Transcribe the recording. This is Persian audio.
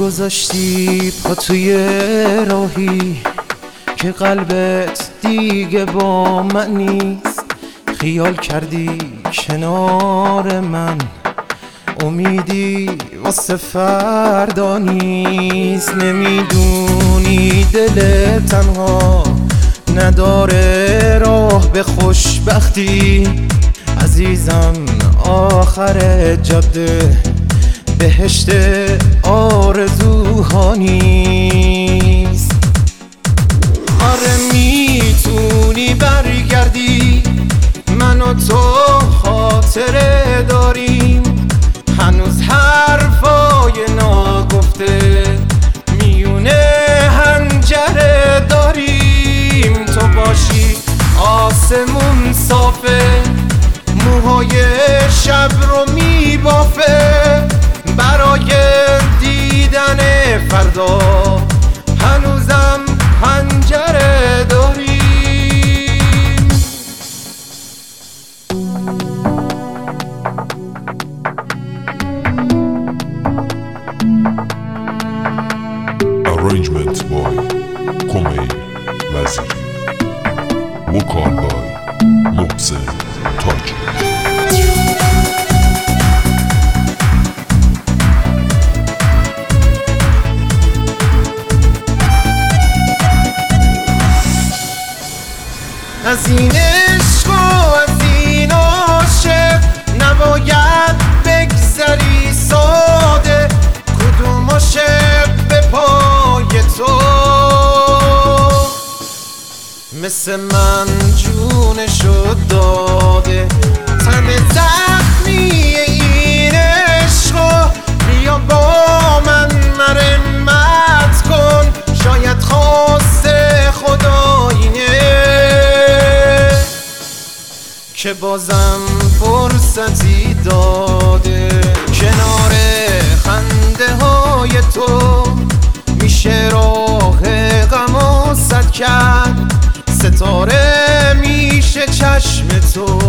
گذاشتی پا توی راهی که قلبت دیگه با من نیست. خیال کردی کنار من امیدی واسه فردا نیست. نمیدونی دل تنها نداره راه به خوشبختی. عزیزم آخر جاده بهشت آرزوها نیست. آره میتونی برگردی، من و تو خاطره داریم. هنوز حرفای ناگفته میونه حنجره داریم. تو باشی آسمون صافه، موهای شب رو میبافه. برای دیدن فردا هنوزم پنجره داریم. Arrangement by Komail Vaziri. Vocal by Mohsen Taji. از این عشق و از این عاشق نباید بگذری ساده. کدوم عاشق به پای تو مثل من جونشو داده. تن زخمی این عشقو بیا با من مرمت کن. شاید خواست خدا اینه که بازم فرصتی داده. کنار خنده های تو میشه راه غم و سد کرد. ستاره میشه چشم تو